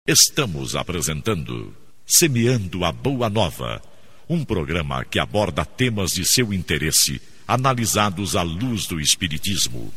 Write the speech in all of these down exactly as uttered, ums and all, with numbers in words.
Estamos apresentando Semeando a Boa Nova, um programa que aborda temas de seu interesse, analisados à luz do Espiritismo.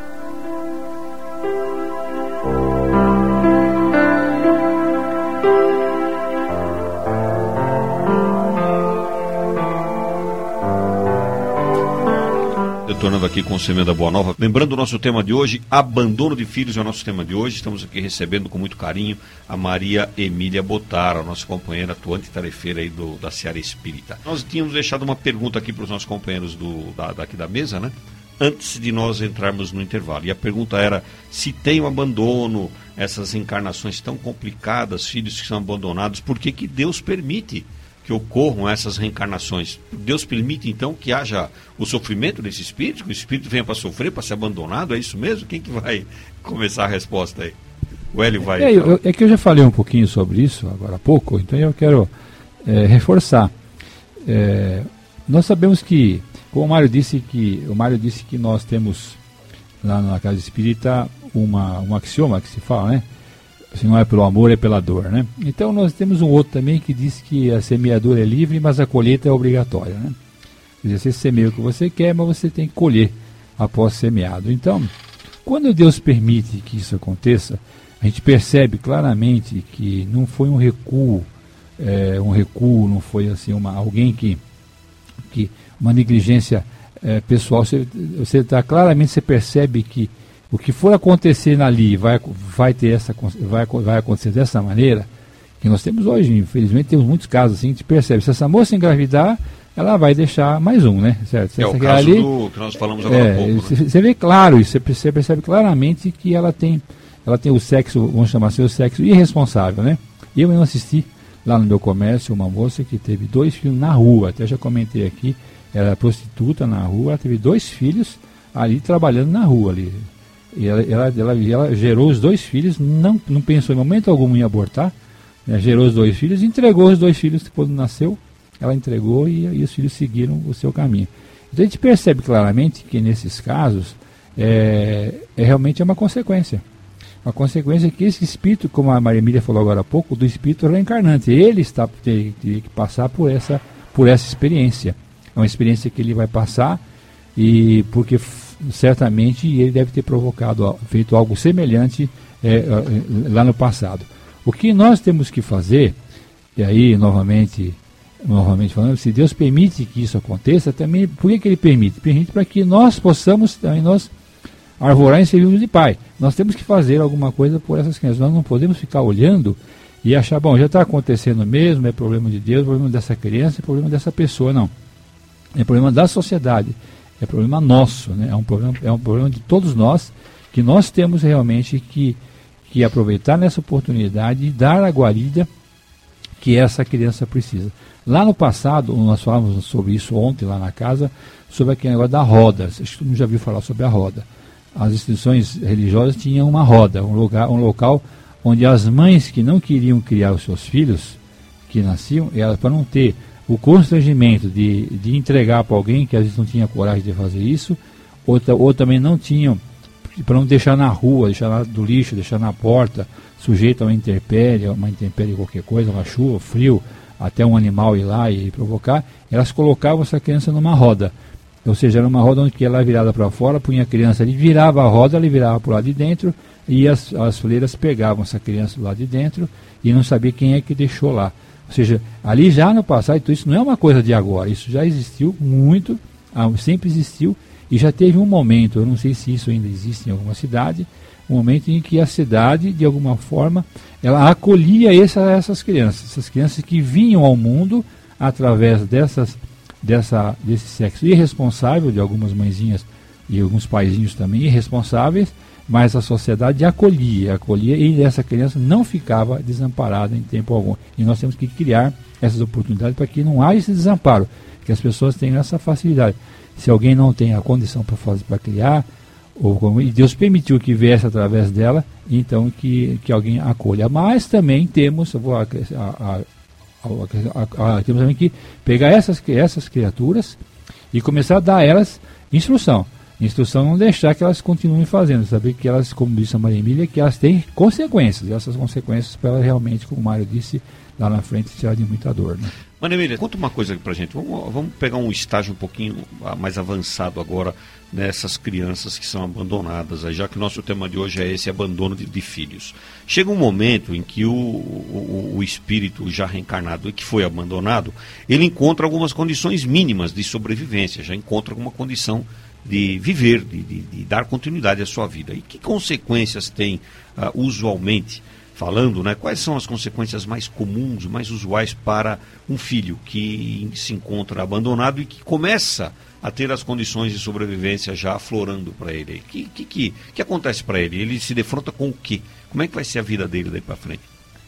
Retornando aqui com o Semeando a Boa Nova, lembrando o nosso tema de hoje, abandono de filhos é o nosso tema de hoje. Estamos aqui recebendo com muito carinho a Maria Emília Botara, nossa companheira atuante tarefeira aí do, da Seara Espírita. Nós tínhamos deixado uma pergunta aqui para os nossos companheiros do, da, daqui da mesa, né? Antes de nós entrarmos no intervalo. E a pergunta era se tem um abandono, essas encarnações tão complicadas, filhos que são abandonados, por que que Deus permite que ocorram essas reencarnações? Deus permite então que haja o sofrimento desse espírito, que o espírito venha para sofrer, para ser abandonado, é isso mesmo? Quem que vai começar a resposta aí? O Hélio vai... É, eu, é que eu já falei um pouquinho sobre isso agora há pouco, então eu quero é, reforçar. É, nós sabemos que, como o Mário disse que, o Mário disse que nós temos lá na Casa Espírita uma, um axioma que se fala, né? Se não é pelo amor, é pela dor, né? Então nós temos um outro também que diz que a semeadura é livre, mas a colheita é obrigatória, né? Quer dizer, você semeia o que você quer, mas você tem que colher após semeado. Então, quando Deus permite que isso aconteça, a gente percebe claramente que não foi um recuo, é, um recuo, não foi assim uma, alguém que, que uma negligência é, pessoal. Você, você tá, claramente você percebe que o que for acontecer ali vai, vai, ter essa, vai, vai acontecer dessa maneira, que nós temos hoje, infelizmente, temos muitos casos assim, a gente percebe, se essa moça engravidar, ela vai deixar mais um, né? Certo? É essa o caso ali, do que nós falamos agora é, há pouco. Você, né? você vê claro isso, você percebe claramente que ela tem, ela tem o sexo, vamos chamar assim, o sexo irresponsável, né? Eu não assisti lá no meu comércio uma moça que teve dois filhos na rua, até já comentei aqui, ela era prostituta na rua, ela teve dois filhos ali trabalhando na rua ali. E ela, ela, ela, ela gerou os dois filhos, não, não pensou em momento algum em abortar, né? Gerou os dois filhos, entregou os dois filhos quando nasceu, ela entregou e, e os filhos seguiram o seu caminho. Então a gente percebe claramente que nesses casos é, é realmente uma consequência. Uma consequência que esse espírito, como a Maria Emília falou agora há pouco, do espírito reencarnante, ele está teria que passar por essa, por essa experiência. É uma experiência que ele vai passar, e porque certamente ele deve ter provocado, feito algo semelhante é, lá no passado. O que nós temos que fazer, e aí novamente, novamente falando, se Deus permite que isso aconteça, também, por que, que ele permite? Permite para que nós possamos também nós arvorar em serviço de Pai. Nós temos que fazer alguma coisa por essas crianças. Nós não podemos ficar olhando e achar, bom, já está acontecendo mesmo, é problema de Deus, é problema dessa criança, é problema dessa pessoa. Não. É problema da sociedade. É problema nosso, né? é, um problema, é um problema de todos nós, que nós temos realmente que, que aproveitar nessa oportunidade e dar a guarida que essa criança precisa. Lá no passado, nós falamos sobre isso ontem lá na casa, sobre aquele negócio da roda. Acho que todo mundo já viu falar sobre a roda. As instituições religiosas tinham uma roda, um lugar, um local onde as mães que não queriam criar os seus filhos, que nasciam, elas, para não ter o constrangimento de, de entregar para alguém que às vezes não tinha coragem de fazer isso, ou, ou também não tinham, para não deixar na rua, deixar na, do lixo, deixar na porta, sujeito a uma intempérie, uma intempérie qualquer coisa, uma chuva, frio, até um animal ir lá e provocar, elas colocavam essa criança numa roda. Ou seja, era uma roda onde ela era virada para fora, punha a criança ali, virava a roda, ela virava para o lado de dentro, e as, as freiras pegavam essa criança do lado de dentro e não sabia quem é que deixou lá. Ou seja, ali já no passado, então isso não é uma coisa de agora, isso já existiu muito, sempre existiu, e já teve um momento, eu não sei se isso ainda existe em alguma cidade, um momento em que a cidade, de alguma forma, ela acolhia essa, essas crianças, essas crianças que vinham ao mundo através dessas, dessa, desse sexo irresponsável, de algumas mãezinhas e alguns paizinhos também irresponsáveis, mas a sociedade acolhia, acolhia e essa criança não ficava desamparada em tempo algum. E nós temos que criar essas oportunidades para que não haja esse desamparo, que as pessoas tenham essa facilidade. Se alguém não tem a condição para fazer, para criar, ou como, e Deus permitiu que viesse através dela, então que, que alguém acolha. Mas também temos, eu vou a, a, a, a, temos também que pegar essas, essas criaturas e começar a dar a elas instrução. Instrução não deixar que elas continuem fazendo, saber que elas, como disse a Maria Emília, que elas têm consequências, e essas consequências para elas realmente, como o Mário disse, lá na frente tirar de muita dor, né? Maria Emília, conta uma coisa aqui pra gente, vamos, vamos pegar um estágio um pouquinho mais avançado agora nessas crianças que são abandonadas, já que o nosso tema de hoje é esse abandono de, de filhos. Chega um momento em que o, o, o espírito já reencarnado e que foi abandonado, ele encontra algumas condições mínimas de sobrevivência, já encontra alguma condição de viver, de, de, de dar continuidade à sua vida. E que consequências tem, uh, usualmente falando, né? Quais são as consequências mais comuns, mais usuais para um filho que se encontra abandonado e que começa a ter as condições de sobrevivência já aflorando para ele? O que, que, que, que acontece para ele? Ele se defronta com o quê? Como é que vai ser a vida dele daí para frente?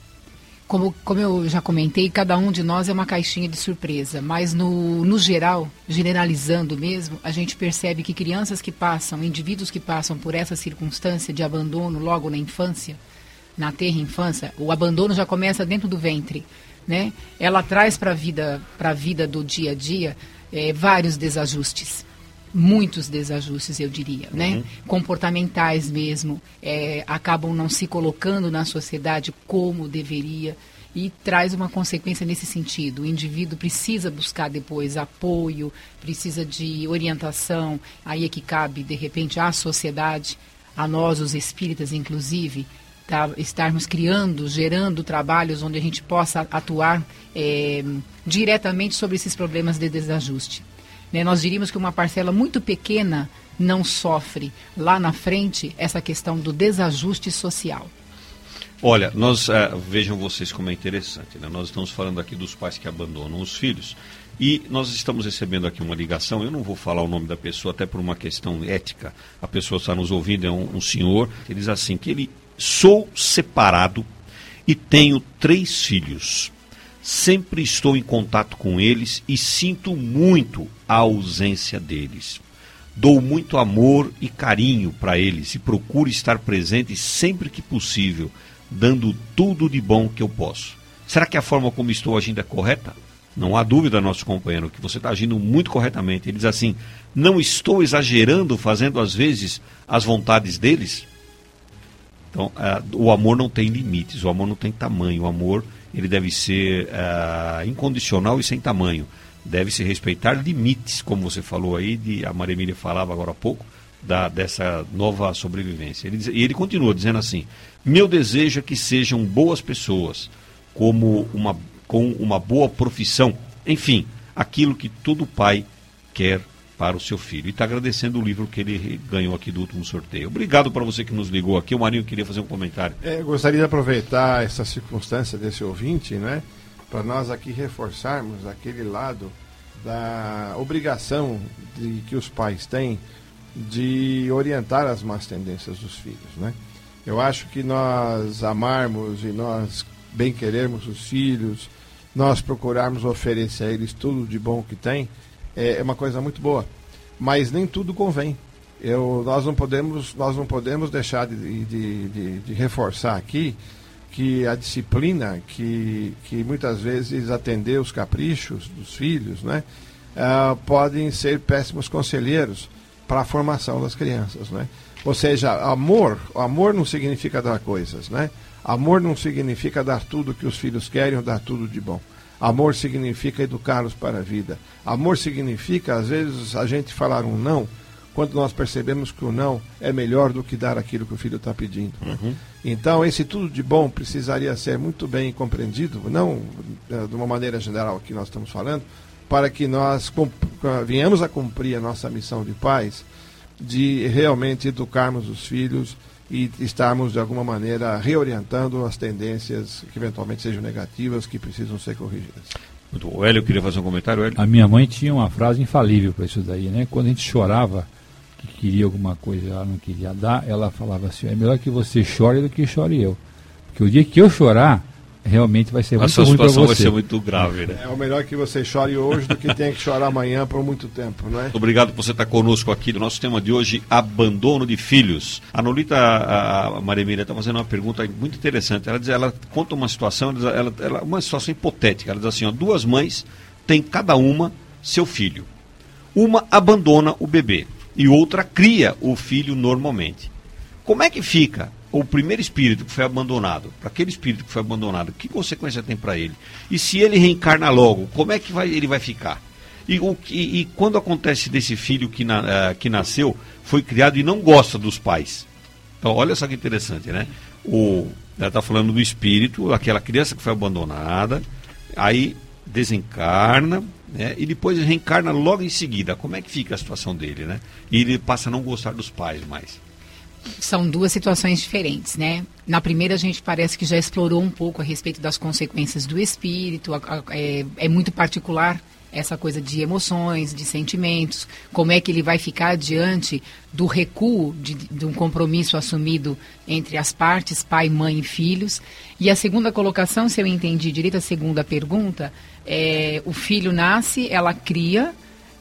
Como, como eu já comentei, cada um de nós é uma caixinha de surpresa, mas no, no geral, generalizando mesmo, a gente percebe que crianças que passam, indivíduos que passam por essa circunstância de abandono logo na infância, na terra infância, o abandono já começa dentro do ventre, né? Ela traz para a vida, para a vida do dia a dia é, vários desajustes. Muitos desajustes, eu diria, né? Uhum. Comportamentais mesmo, é, acabam não se colocando na sociedade como deveria e traz uma consequência nesse sentido. O indivíduo precisa buscar depois apoio, precisa de orientação, aí é que cabe, de repente, à sociedade, a nós, os espíritas, inclusive, tá, estarmos criando, gerando trabalhos onde a gente possa atuar é, diretamente sobre esses problemas de desajuste. Nós diríamos que uma parcela muito pequena não sofre lá na frente essa questão do desajuste social. Olha, nós uh, vejam vocês como é interessante, né? Nós estamos falando aqui dos pais que abandonam os filhos e nós estamos recebendo aqui uma ligação. Eu não vou falar o nome da pessoa, até por uma questão ética. A pessoa está nos ouvindo, é um, um senhor, que diz assim, que ele, sou separado e tenho três filhos. Sempre estou em contato com eles e sinto muito a ausência deles. Dou muito amor e carinho para eles e procuro estar presente sempre que possível, dando tudo de bom que eu posso. Será que a forma como estou agindo é correta? Não há dúvida, nosso companheiro, que você está agindo muito corretamente. Ele diz assim, não estou exagerando, fazendo às vezes as vontades deles? Então, uh, o amor não tem limites, o amor não tem tamanho, o amor... ele deve ser uh, incondicional e sem tamanho. Deve-se respeitar limites, como você falou aí, de, a Maria Emília falava agora há pouco, da, dessa nova sobrevivência. Ele diz, e ele continua dizendo assim, meu desejo é que sejam boas pessoas, como uma, com uma boa profissão, enfim, aquilo que todo pai quer para o seu filho. E está agradecendo o livro que ele ganhou aqui do último sorteio. Obrigado para você que nos ligou aqui. O Marinho queria fazer um comentário. É, eu gostaria de aproveitar essa circunstância desse ouvinte, né, para nós aqui reforçarmos aquele lado da obrigação de, que os pais têm de orientar as más tendências dos filhos, né? Eu acho que nós amarmos e nós bem querermos os filhos, nós procurarmos oferecer a eles tudo de bom que tem, é uma coisa muito boa, mas nem tudo convém. Eu, nós, não podemos, nós não podemos deixar de, de, de, de reforçar aqui que a disciplina, que, que muitas vezes atender os caprichos dos filhos, né, uh, podem ser péssimos conselheiros para a formação das crianças, né? Ou seja, amor, amor não significa dar coisas, né? Amor não significa dar tudo que os filhos querem ou dar tudo de bom. Amor significa educá-los para a vida. Amor significa, às vezes, a gente falar um não, quando nós percebemos que o não é melhor do que dar aquilo que o filho está pedindo. Né? Uhum. Então, esse tudo de bom precisaria ser muito bem compreendido, não de uma maneira geral que nós estamos falando, para que nós venhamos a cumprir a nossa missão de pais, de realmente educarmos os filhos e estarmos, de alguma maneira, reorientando as tendências que eventualmente sejam negativas, que precisam ser corrigidas. Muito bom. O Hélio queria fazer um comentário, Hélio? A minha mãe tinha uma frase infalível para isso daí, né? Quando a gente chorava, que queria alguma coisa e ela não queria dar, ela falava assim, é melhor que você chore do que chore eu. Porque o dia que eu chorar, realmente vai ser a muito ruim para você. A situação vai ser muito grave, né? É o melhor que você chore hoje do que tenha que chorar amanhã por muito tempo, não é? Obrigado por você estar conosco aqui. O nosso tema de hoje, abandono de filhos. A Nolita, a Maria Emília, está fazendo uma pergunta muito interessante. Ela diz, ela conta uma situação, ela, ela, uma situação hipotética. Ela diz assim, ó, duas mães têm cada uma seu filho. Uma abandona o bebê. e outra cria o filho normalmente. Como é que fica o primeiro espírito que foi abandonado? Para aquele espírito que foi abandonado, que consequência tem para ele? E se ele reencarna logo, como é que vai, ele vai ficar? E, o, e, e quando acontece desse filho que, na, uh, que nasceu, foi criado e não gosta dos pais? Então, olha só que interessante, né? O, ela está falando do espírito, aquela criança que foi abandonada, aí desencarna, né? E depois reencarna logo em seguida. Como é que fica a situação dele, né? E ele passa a não gostar dos pais mais. São duas situações diferentes, né? Na primeira, a gente parece que já explorou um pouco a respeito das consequências do espírito, a, a, é, é muito particular essa coisa de emoções, de sentimentos, como é que ele vai ficar diante do recuo de, de um compromisso assumido entre as partes, pai, mãe e filhos. E a segunda colocação, se eu entendi direito, a segunda pergunta, é, o filho nasce, ela cria,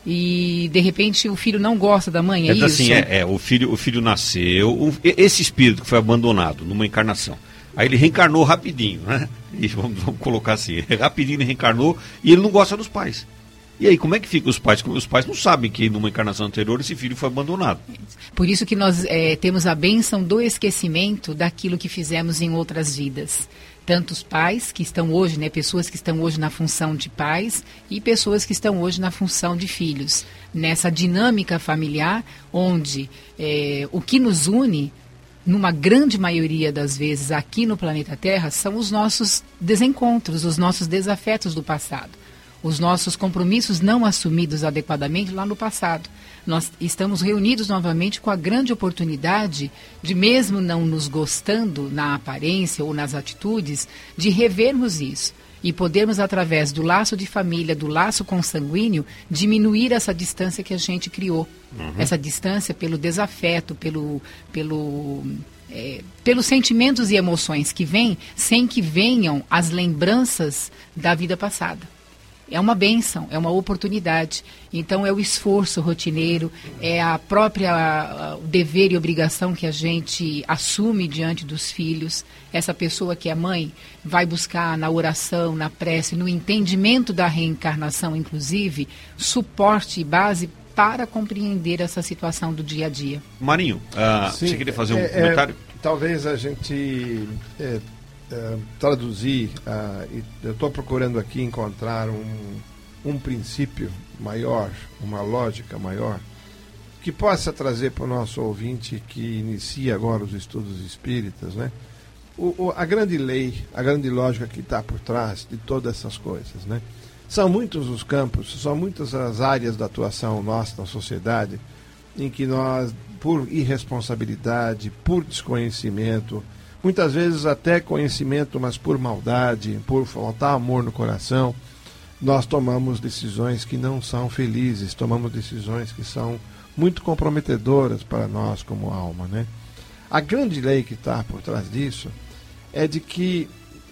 e de repente o filho não gosta da mãe, é, é isso? Assim, é, é o, filho, o filho nasceu, o, esse espírito que foi abandonado numa encarnação, aí ele reencarnou rapidinho, né? E vamos, vamos colocar assim, rapidinho ele reencarnou e ele não gosta dos pais. E aí, como é que fica os pais? Os pais não sabem que numa encarnação anterior esse filho foi abandonado. Por isso que nós é, temos a bênção do esquecimento daquilo que fizemos em outras vidas. Tanto os pais que estão hoje, né, pessoas que estão hoje na função de pais e pessoas que estão hoje na função de filhos. Nessa dinâmica familiar, onde é, o que nos une, numa grande maioria das vezes aqui no planeta Terra, são os nossos desencontros, os nossos desafetos do passado. Os nossos compromissos não assumidos adequadamente lá no passado. Nós estamos reunidos novamente com a grande oportunidade de, mesmo não nos gostando na aparência ou nas atitudes, de revermos isso e podermos, através do laço de família, do laço consanguíneo, diminuir essa distância que a gente criou. Uhum. Essa distância pelo desafeto, pelo... pelo É, pelos sentimentos e emoções que vêm, sem que venham as lembranças da vida passada. É uma bênção, é uma oportunidade. Então é o esforço rotineiro, é a própria a, o dever e obrigação que a gente assume diante dos filhos. Essa pessoa que é mãe vai buscar na oração, na prece, no entendimento da reencarnação, inclusive, suporte e base para compreender essa situação do dia a dia. Marinho, uh, Sim, você queria fazer um é, comentário? É, talvez a gente é, é, traduzir, uh, e eu estou procurando aqui encontrar um, um princípio maior, uma lógica maior, que possa trazer para o nosso ouvinte que inicia agora os estudos espíritas, né? O, o, a grande lei, a grande lógica que está por trás de todas essas coisas, né? São muitos os campos, são muitas as áreas da atuação nossa na sociedade em que nós, por irresponsabilidade, por desconhecimento, muitas vezes até conhecimento, mas por maldade, por faltar amor no coração, nós tomamos decisões que não são felizes, tomamos decisões que são muito comprometedoras para nós como alma, né? A grande lei que está por trás disso é de que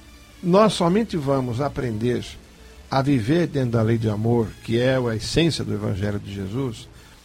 nós somente vamos aprender a viver dentro da lei de amor, que é a essência do Evangelho de Jesus,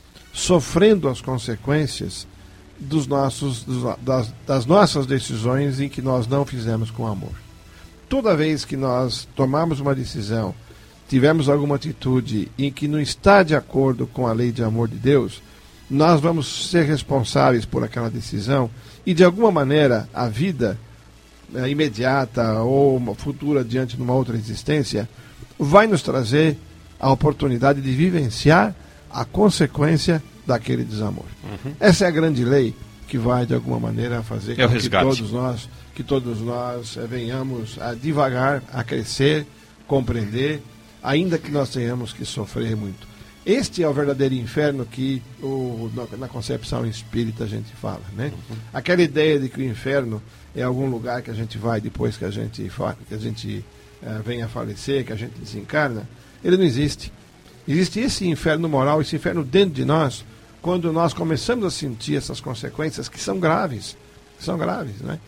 sofrendo as consequências dos nossos, dos, das, das nossas decisões em que nós não fizemos com amor. Toda vez que nós tomarmos uma decisão, tivermos alguma atitude em que não está de acordo com a lei de amor de Deus, nós vamos ser responsáveis por aquela decisão e, de alguma maneira, a vida é, imediata ou uma futura diante de uma outra existência vai nos trazer a oportunidade de vivenciar a consequência daquele desamor. Uhum. Essa é a grande lei que vai, de alguma maneira, fazer é com que todos nós, que todos nós é, venhamos a devagar, a crescer, compreender, ainda que nós tenhamos que sofrer muito. Este é o verdadeiro inferno que o, na concepção espírita a gente fala, né? Uhum. Aquela ideia de que o inferno é algum lugar que a gente vai depois que a gente, que a gente uh, vem a falecer, que a gente desencarna, ele não existe. Existe esse inferno moral, esse inferno dentro de nós, quando nós começamos a sentir essas consequências que são graves, que são graves, né?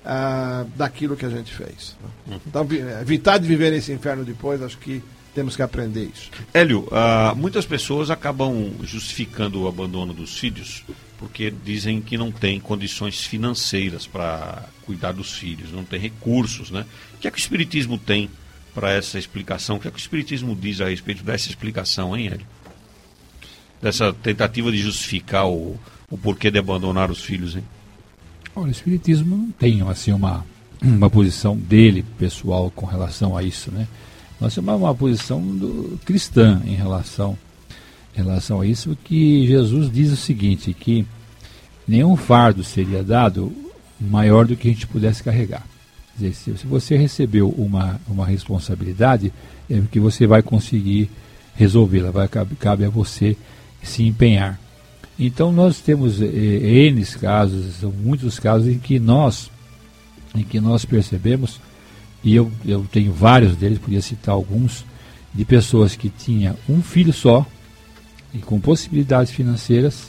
Uh, daquilo que a gente fez. Uhum. Então, evitar de viver esse inferno depois, acho que temos que aprender isso. Hélio, uh, muitas pessoas acabam justificando o abandono dos filhos porque dizem que não tem condições financeiras para cuidar dos filhos, não tem recursos, né? O que é que o Espiritismo tem para essa explicação? O que é que o Espiritismo diz a respeito dessa explicação, hein, Hélio? dessa tentativa de justificar o, o porquê de abandonar os filhos, hein? Olha, o Espiritismo não tem assim, uma, uma posição dele, pessoal, com relação a isso, né? Nós temos uma posição do, cristã em relação, em relação a isso, que Jesus diz o seguinte, que nenhum fardo seria dado maior do que a gente pudesse carregar. Quer dizer, se você recebeu uma, uma responsabilidade, é porque você vai conseguir resolvê-la, vai, cabe, cabe a você se empenhar. Então nós temos eh, N casos, são muitos casos em que nós, em que nós percebemos, e eu, eu tenho vários deles, podia citar alguns, de pessoas que tinham um filho só, e com possibilidades financeiras,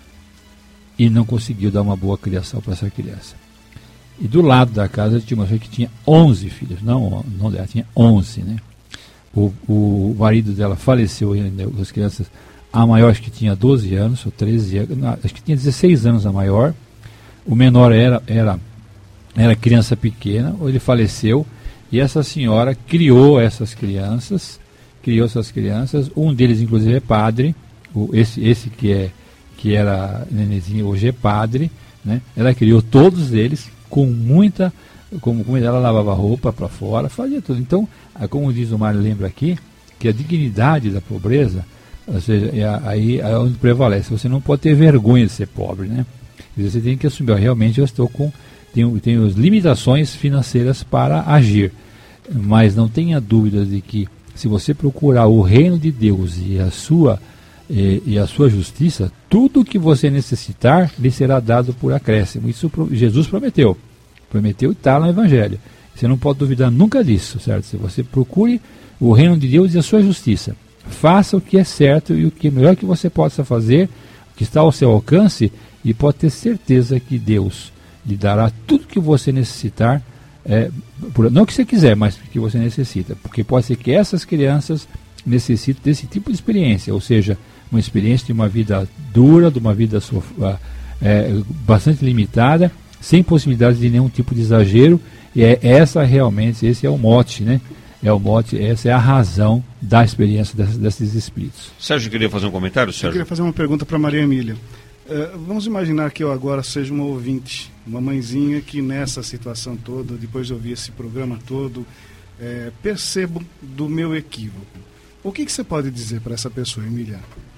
e não conseguiu dar uma boa criação para essa criança. E do lado da casa tinha uma pessoa que tinha onze filhos, não, não dela, tinha onze, né? O, o marido dela faleceu, as crianças, a maior acho que tinha doze anos, ou treze anos, não, acho que tinha dezesseis anos a maior, o menor era, era, era criança pequena, ou ele faleceu, e essa senhora criou essas crianças, criou essas crianças, um deles inclusive é padre, o, esse, esse que, é, que era nenenzinho hoje é padre, né? Ela criou todos eles com muita, como, como ela lavava roupa para fora, fazia tudo. Então, como diz o Mário, lembra aqui, que a dignidade da pobreza, ou seja, é aí é onde prevalece. Você não pode ter vergonha de ser pobre, né? Você tem que assumir, realmente eu estou com, tenho, tenho limitações financeiras para agir, mas não tenha dúvida de que se você procurar o reino de Deus e a sua, e, e a sua justiça, tudo que você necessitar lhe será dado por acréscimo. Isso Jesus prometeu, prometeu e está no Evangelho. Você não pode duvidar nunca disso, certo? Se você procure o reino de Deus e a sua justiça, faça o que é certo e o que é melhor que você possa fazer, o que está ao seu alcance, e pode ter certeza que Deus lhe dará tudo que você necessitar, é, por, não que você quiser, mas que você necessita, porque pode ser que essas crianças necessitem desse tipo de experiência, ou seja, uma experiência de uma vida dura, de uma vida é, bastante limitada, sem possibilidade de nenhum tipo de exagero, e é essa realmente, esse é o mote, né? É o mote, essa é a razão da experiência desses, desses espíritos. Sérgio, queria fazer um comentário, Sérgio? Eu queria fazer uma pergunta para Maria Emília. Uh, vamos imaginar que eu agora seja uma ouvinte, uma mãezinha que nessa situação toda, depois de ouvir esse programa todo, é, percebo do meu equívoco. O que, que você pode dizer para essa pessoa, Emília?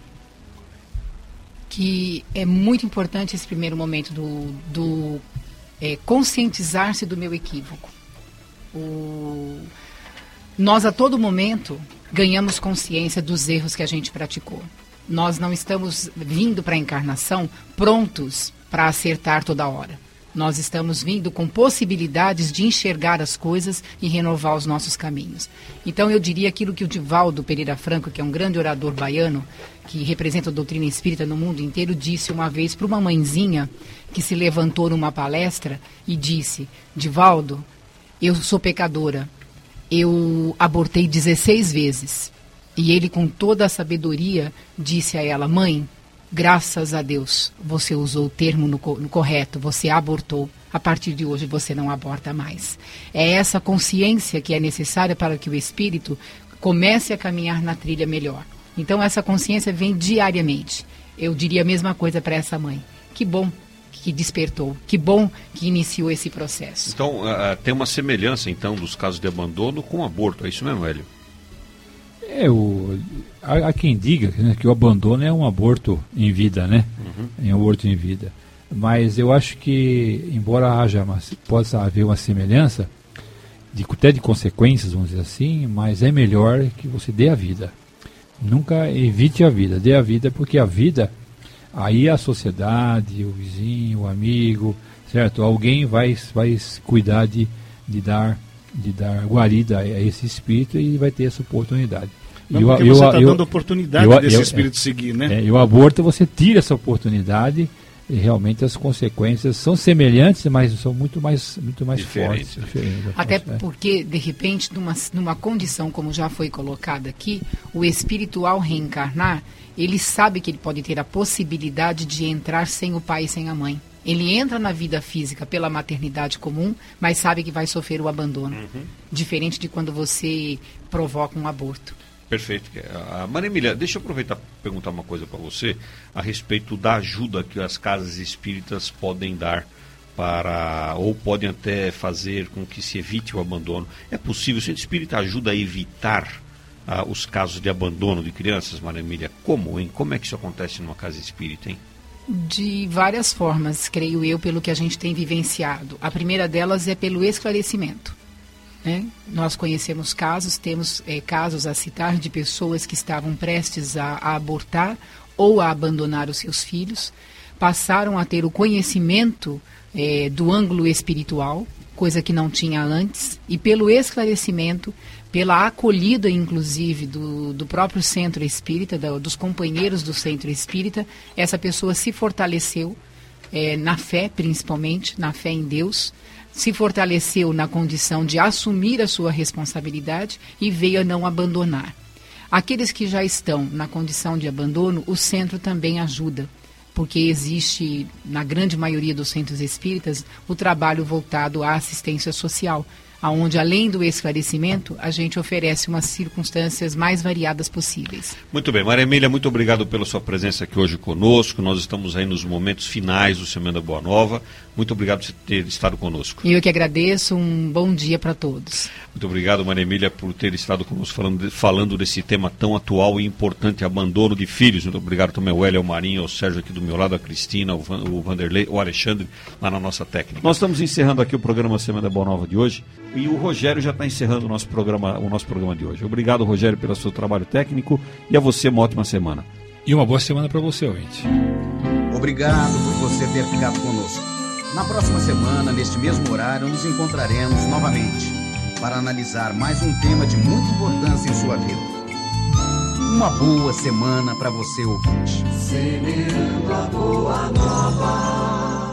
Que é muito importante esse primeiro momento do, do é, conscientizar-se do meu equívoco. O... Nós, a todo momento, ganhamos consciência dos erros que a gente praticou. Nós não estamos vindo para a encarnação prontos para acertar toda hora. Nós estamos vindo com possibilidades de enxergar as coisas e renovar os nossos caminhos. Então, eu diria aquilo que o Divaldo Pereira Franco, que é um grande orador baiano, que representa a doutrina espírita no mundo inteiro, disse uma vez para uma mãezinha que se levantou numa palestra e disse: Divaldo, eu sou pecadora. Eu abortei dezesseis vezes. E ele, com toda a sabedoria, disse a ela: mãe, graças a Deus, você usou o termo no, no correto, você abortou. A partir de hoje você não aborta mais. É essa consciência que é necessária para que o espírito comece a caminhar na trilha melhor. Então essa consciência vem diariamente. Eu diria a mesma coisa para essa mãe. Que bom que despertou, que bom que iniciou esse processo. Então uh, tem uma semelhança então dos casos de abandono com o aborto, é isso mesmo, Hélio? É, o, há, há quem diga, né, que o abandono é um aborto em vida, né? Uhum. É um aborto em vida. Mas eu acho que, embora haja uma, possa haver uma semelhança, de, até de consequências, vamos dizer assim, mas é melhor que você dê a vida. Nunca evite a vida, dê a vida, porque a vida, aí a sociedade, o vizinho, o amigo, certo? Alguém vai, vai cuidar de, de dar... de dar guarida a esse espírito e vai ter essa oportunidade. Não, porque eu, você está dando oportunidade eu, desse eu, espírito é, seguir, né? É, e o aborto, você tira essa oportunidade e realmente as consequências são semelhantes, mas são muito mais, muito mais fortes. Diferentes, Até fortes, porque, é. de repente, numa, numa condição, como já foi colocada aqui, o espírito, ao reencarnar, ele sabe que ele pode ter a possibilidade de entrar sem o pai e sem a mãe. Ele entra na vida física pela maternidade comum, mas sabe que vai sofrer o abandono. Uhum. Diferente de quando você provoca um aborto. Perfeito. A Maria Emília, deixa eu aproveitar para perguntar uma coisa para você a respeito da ajuda que as casas espíritas podem dar para, ou podem até fazer com que se evite o abandono. É possível? O centro espírita ajuda a evitar ah, os casos de abandono de crianças, Maria Emília? Como, hein? Como é que isso acontece numa casa espírita, hein? De várias formas, creio eu, pelo que a gente tem vivenciado. A primeira delas é pelo esclarecimento. Né? Nós conhecemos casos, temos é, casos a citar de pessoas que estavam prestes a, a abortar ou a abandonar os seus filhos, passaram a ter o conhecimento é, do ângulo espiritual, coisa que não tinha antes, e pelo esclarecimento, pela acolhida, inclusive, do, do próprio centro espírita, da, dos companheiros do centro espírita, essa pessoa se fortaleceu é, na fé, principalmente, na fé em Deus, se fortaleceu na condição de assumir a sua responsabilidade e veio a não abandonar. Aqueles que já estão na condição de abandono, o centro também ajuda, porque existe, na grande maioria dos centros espíritas, o trabalho voltado à assistência social, onde, além do esclarecimento, a gente oferece umas circunstâncias mais variadas possíveis. Muito bem. Maria Emília, muito obrigado pela sua presença aqui hoje conosco. Nós estamos aí nos momentos finais do Semana Boa Nova. Muito obrigado por ter estado conosco. Eu que agradeço. Um bom dia para todos. Muito obrigado, Maria Emília, por ter estado conosco falando, de, falando desse tema tão atual e importante, abandono de filhos. Muito obrigado também ao Hélio, ao Marinho, ao Sérgio aqui do meu lado, a Cristina, o, Van, o Vanderlei, o Alexandre, lá na nossa técnica. Nós estamos encerrando aqui o programa Semana Boa Nova de hoje. E o Rogério já está encerrando o nosso, programa, o nosso programa de hoje. Obrigado, Rogério, pelo seu trabalho técnico e a você uma ótima semana. E uma boa semana para você, ouvinte. Obrigado por você ter ficado conosco. Na próxima semana, neste mesmo horário, nos encontraremos novamente para analisar mais um tema de muita importância em sua vida. Uma boa semana para você, ouvinte. Semeando a boa nova.